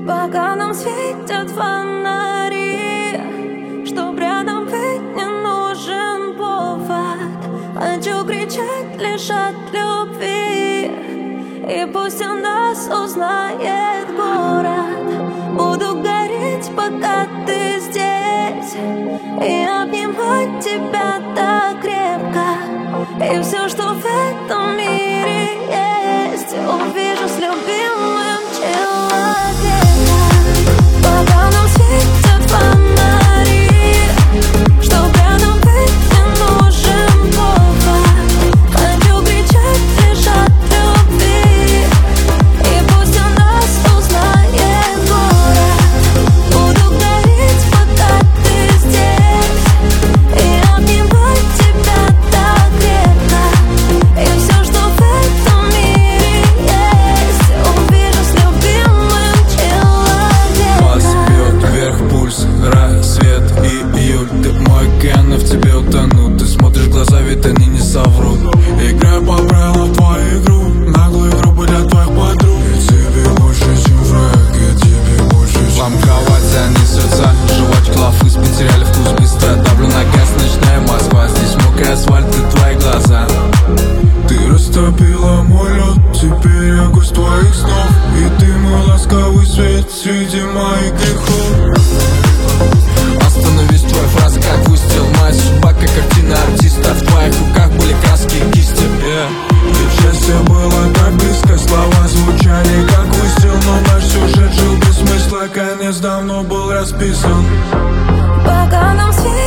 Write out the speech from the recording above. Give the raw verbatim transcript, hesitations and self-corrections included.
Пока нам светят фонари, чтоб рядом быть не нужен повод. Хочу кричать лишь от любви, и пусть о нас узнает город. Буду гореть, пока ты здесь, и обнимать тебя так крепко. И все, что в этом мире есть, увижу с любимым человеком. Пока нам светят фонари, чтоб рядом быть не нужен повод. Хочу кричать лишь от любви, и пусть о нас узнает город. Буду гореть, пока ты здесь, и обнимать тебя так крепко. И все, что в этом мире есть, увижу с любимым человеком. Вас бьет вверх пульс, рассвет и июль. Ты мой кен, и в тебе утону. Ты смотришь в глаза, ведь они не соврут. Играю по правилам в твою игру, наглую игру для твоих подруг. Я тебе больше, чем враг, я тебе больше, чем вам кровать занесется. Жвачки лафыс потеряли вкус быстро. Давлю на газ, ночная Москва. Здесь мокрый асфальт и твои глаза. Ты растопила мой лед, теперь я гость твоих снов. И ты мой ласковый свет среди моих грехов. Остановись, твоя фраза как выстрел. Моя судьба как картина артиста. В твоих руках были краски и кисти, yeah. И счастье было так близко, слова звучали как выстрел. Но наш сюжет жил без смысла, конец давно был расписан. Пока нам светят